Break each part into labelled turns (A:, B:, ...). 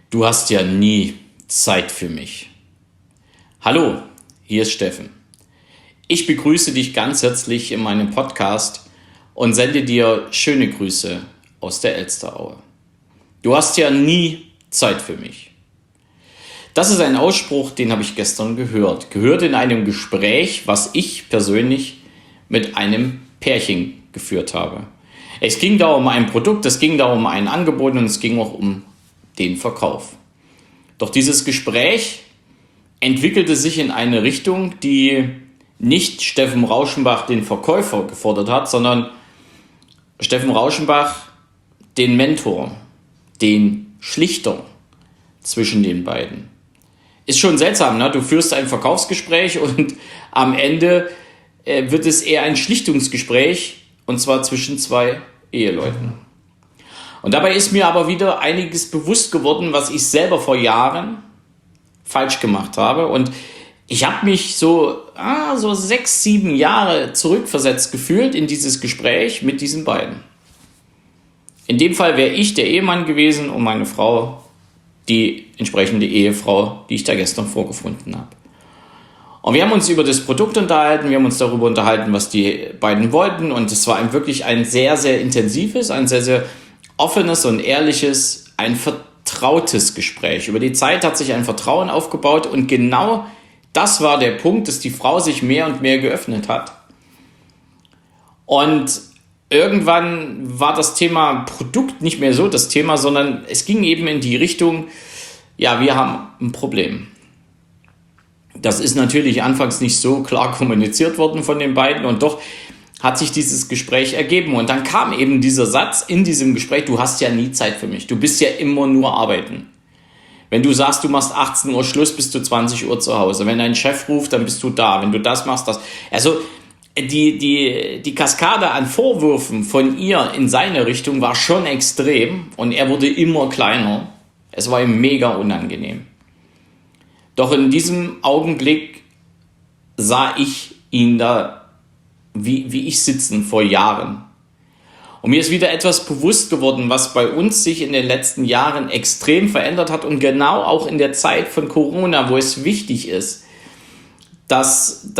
A: Du hast ja nie Zeit für mich. Hallo, hier ist Steffen. Ich begrüße dich ganz herzlich in meinem Podcast und sende dir schöne Grüße aus der Elsteraue. Du hast ja nie Zeit für mich. Das ist ein Ausspruch, den habe ich gestern gehört. Gehört in einem Gespräch, was ich persönlich mit einem Pärchen geführt habe. Es ging da um ein Produkt, es ging da um ein Angebot und es ging auch um den Verkauf. Doch dieses Gespräch entwickelte sich in eine Richtung, die nicht Steffen Rauschenbach, den Verkäufer, gefordert hat, sondern Steffen Rauschenbach, den Mentor, den Schlichter zwischen den beiden. Ist schon seltsam, ne? Du führst ein Verkaufsgespräch und am Ende wird es eher ein Schlichtungsgespräch, und zwar zwischen zwei Eheleuten. Und dabei ist mir aber wieder einiges bewusst geworden, was ich selber vor Jahren falsch gemacht habe. Und ich habe mich so 6, 7 Jahre zurückversetzt gefühlt in dieses Gespräch mit diesen beiden. In dem Fall wäre ich der Ehemann gewesen und meine Frau die entsprechende Ehefrau, die ich da gestern vorgefunden habe. Und wir haben uns über das Produkt unterhalten, wir haben uns darüber unterhalten, was die beiden wollten. Und es war wirklich ein sehr, sehr intensives, ein sehr, sehr offenes und ehrliches, ein vertrautes Gespräch. Über die Zeit hat sich ein Vertrauen aufgebaut und genau das war der Punkt, dass die Frau sich mehr und mehr geöffnet hat. Und irgendwann war das Thema Produkt nicht mehr so das Thema, sondern es ging eben in die Richtung, ja, wir haben ein Problem. Das ist natürlich anfangs nicht so klar kommuniziert worden von den beiden und doch hat sich dieses Gespräch ergeben. Und dann kam eben dieser Satz in diesem Gespräch: Du hast ja nie Zeit für mich. Du bist ja immer nur arbeiten. Wenn du sagst, du machst 18 Uhr Schluss, bist du 20 Uhr zu Hause. Wenn dein Chef ruft, dann bist du da. Wenn du das machst, das. Also die Kaskade an Vorwürfen von ihr in seine Richtung war schon extrem und er wurde immer kleiner. Es war ihm mega unangenehm. Doch in diesem Augenblick sah ich ihn da wie ich sitzen vor Jahren. Und mir ist wieder etwas bewusst geworden, was bei uns sich in den letzten Jahren extrem verändert hat und genau auch in der Zeit von Corona, wo es wichtig ist, dass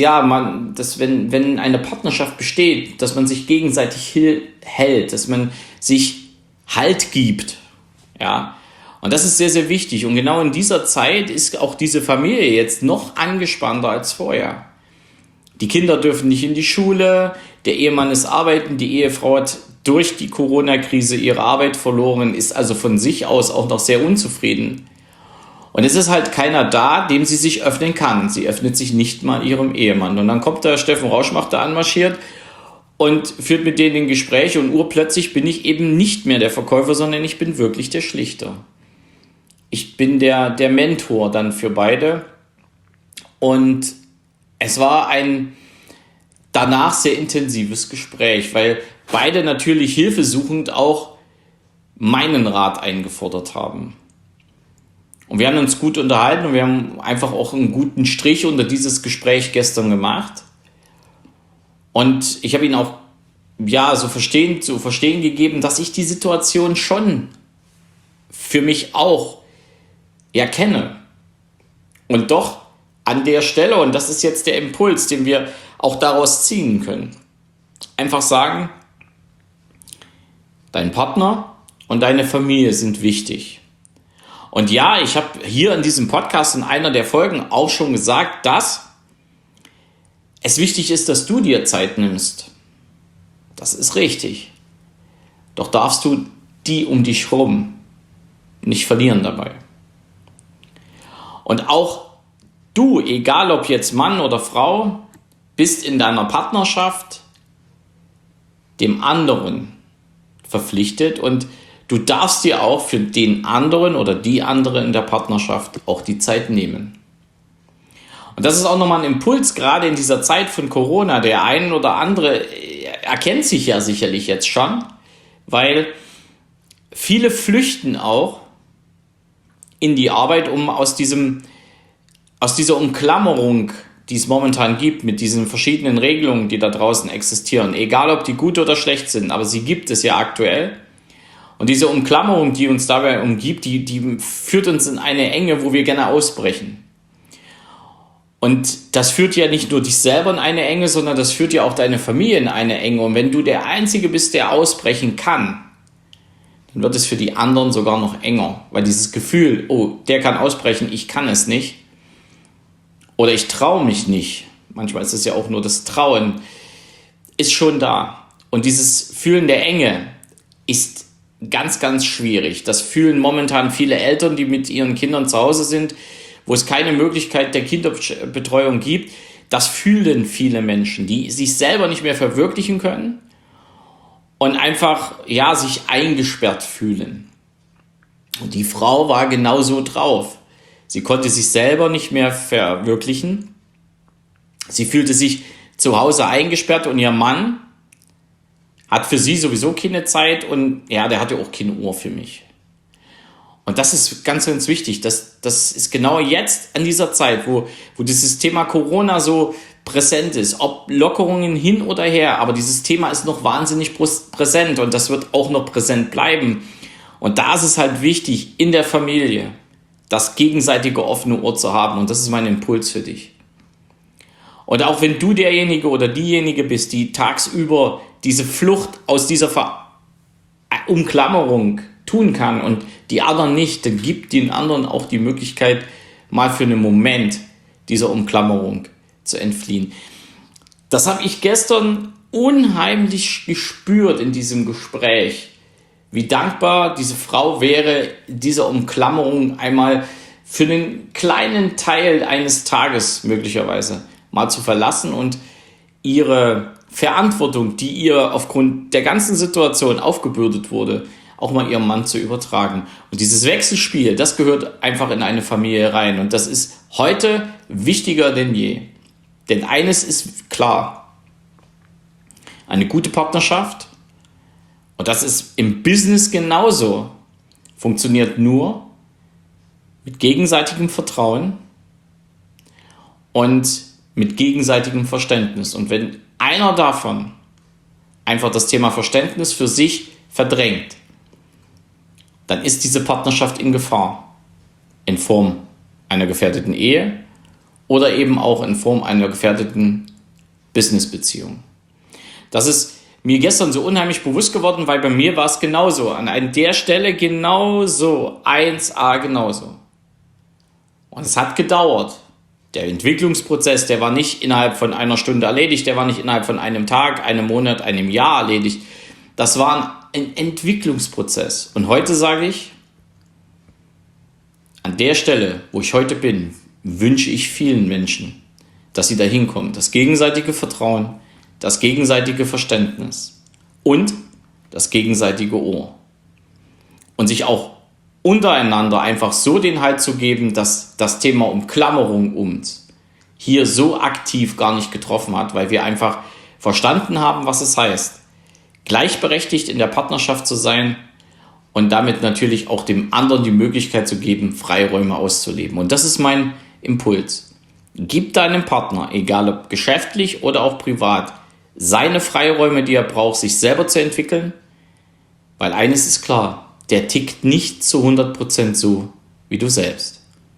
A: wenn eine Partnerschaft besteht, dass man sich gegenseitig hält, dass man sich Halt gibt, ja. Und das ist sehr, sehr wichtig. Und genau in dieser Zeit ist auch diese Familie jetzt noch angespannter als vorher. Die Kinder dürfen nicht in die Schule, der Ehemann ist arbeiten, die Ehefrau hat durch die Corona-Krise ihre Arbeit verloren, ist also von sich aus auch noch sehr unzufrieden. Und es ist halt keiner da, dem sie sich öffnen kann. Sie öffnet sich nicht mal ihrem Ehemann. Und dann kommt der Steffen Rauschenbach da anmarschiert und führt mit denen ein Gespräch und urplötzlich bin ich eben nicht mehr der Verkäufer, sondern ich bin wirklich der Schlichter. Ich bin der Mentor dann für beide. Und es war ein danach sehr intensives Gespräch, weil beide natürlich hilfesuchend auch meinen Rat eingefordert haben. Und wir haben uns gut unterhalten und wir haben einfach auch einen guten Strich unter dieses Gespräch gestern gemacht. Und ich habe ihnen auch zu verstehen gegeben, dass ich die Situation schon für mich auch kenne. Und doch an der Stelle, und das ist jetzt der Impuls, den wir auch daraus ziehen können, einfach sagen, dein Partner und deine Familie sind wichtig. Und ja, ich habe hier in diesem Podcast in einer der Folgen auch schon gesagt, dass es wichtig ist, dass du dir Zeit nimmst. Das ist richtig. Doch darfst du die um dich herum nicht verlieren dabei. Und auch du, egal ob jetzt Mann oder Frau, bist in deiner Partnerschaft dem anderen verpflichtet und du darfst dir auch für den anderen oder die andere in der Partnerschaft auch die Zeit nehmen. Und das ist auch nochmal ein Impuls, gerade in dieser Zeit von Corona. Der ein oder andere erkennt sich ja sicherlich jetzt schon, weil viele flüchten auch in die Arbeit, um aus dieser Umklammerung, die es momentan gibt, mit diesen verschiedenen Regelungen, die da draußen existieren, egal ob die gut oder schlecht sind, aber sie gibt es ja aktuell. Und diese Umklammerung, die uns dabei umgibt, die führt uns in eine Enge, wo wir gerne ausbrechen. Und das führt ja nicht nur dich selber in eine Enge, sondern das führt ja auch deine Familie in eine Enge. Und wenn du der Einzige bist, der ausbrechen kann, dann wird es für die anderen sogar noch enger. Weil dieses Gefühl, oh, der kann ausbrechen, ich kann es nicht. Oder ich traue mich nicht. Manchmal ist es ja auch nur das Trauen, ist schon da. Und dieses Fühlen der Enge ist ganz, ganz schwierig. Das fühlen momentan viele Eltern, die mit ihren Kindern zu Hause sind, wo es keine Möglichkeit der Kinderbetreuung gibt. Das fühlen viele Menschen, die sich selber nicht mehr verwirklichen können und einfach, ja, sich eingesperrt fühlen. Und die Frau war genauso drauf. Sie konnte sich selber nicht mehr verwirklichen. Sie fühlte sich zu Hause eingesperrt und ihr Mann hat für sie sowieso keine Zeit und ja, der hatte auch kein Ohr für mich. Und das ist ganz, ganz wichtig. Das ist genau jetzt an dieser Zeit, wo dieses Thema Corona so präsent ist. Ob Lockerungen hin oder her, aber dieses Thema ist noch wahnsinnig präsent und das wird auch noch präsent bleiben. Und da ist es halt wichtig, in der Familie das gegenseitige offene Ohr zu haben. Und das ist mein Impuls für dich. Und auch wenn du derjenige oder diejenige bist, die tagsüber diese Flucht aus dieser Umklammerung tun kann und die anderen nicht, dann gibt den anderen auch die Möglichkeit, mal für einen Moment dieser Umklammerung zu entfliehen. Das habe ich gestern unheimlich gespürt in diesem Gespräch, wie dankbar diese Frau wäre, diese Umklammerung einmal für einen kleinen Teil eines Tages möglicherweise mal zu verlassen und ihre Verantwortung, die ihr aufgrund der ganzen Situation aufgebürdet wurde, auch mal ihrem Mann zu übertragen. Und dieses Wechselspiel, das gehört einfach in eine Familie rein. Und das ist heute wichtiger denn je. Denn eines ist klar, eine gute Partnerschaft, und das ist im Business genauso, funktioniert nur mit gegenseitigem Vertrauen und mit gegenseitigem Verständnis. Und wenn einer davon einfach das Thema Verständnis für sich verdrängt, dann ist diese Partnerschaft in Gefahr. In Form einer gefährdeten Ehe oder eben auch in Form einer gefährdeten Businessbeziehung. Das ist mir gestern so unheimlich bewusst geworden, weil bei mir war es genauso. An der Stelle genauso. 1a genauso. Und es hat gedauert. Der Entwicklungsprozess, der war nicht innerhalb von einer Stunde erledigt, der war nicht innerhalb von einem Tag, einem Monat, einem Jahr erledigt. Das war ein Entwicklungsprozess. Und heute sage ich, an der Stelle, wo ich heute bin, wünsche ich vielen Menschen, dass sie dahin kommen. Das gegenseitige Vertrauen, das gegenseitige Verständnis und das gegenseitige Ohr. Und sich auch untereinander einfach so den Halt zu geben, dass das Thema Umklammerung uns hier so aktiv gar nicht getroffen hat, weil wir einfach verstanden haben, was es heißt, gleichberechtigt in der Partnerschaft zu sein und damit natürlich auch dem anderen die Möglichkeit zu geben, Freiräume auszuleben. Und das ist mein Impuls. Gib deinem Partner, egal ob geschäftlich oder auch privat, seine Freiräume, die er braucht, sich selber zu entwickeln, weil eines ist klar, der tickt nicht zu 100% so wie du selbst.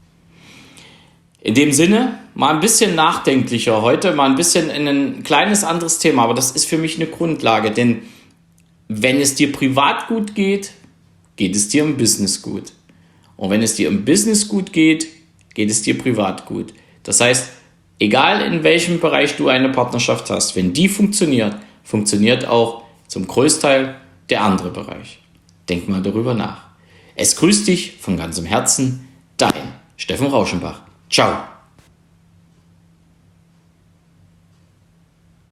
A: In dem Sinne, mal ein bisschen nachdenklicher heute, mal ein bisschen in ein kleines anderes Thema, aber das ist für mich eine Grundlage, denn wenn es dir privat gut geht, geht es dir im Business gut. Und wenn es dir im Business gut geht, geht es dir privat gut. Das heißt, egal in welchem Bereich du eine Partnerschaft hast, wenn die funktioniert, funktioniert auch zum Großteil der andere Bereich. Denk mal darüber nach. Es grüßt dich von ganzem Herzen, dein Steffen Rauschenbach. Ciao.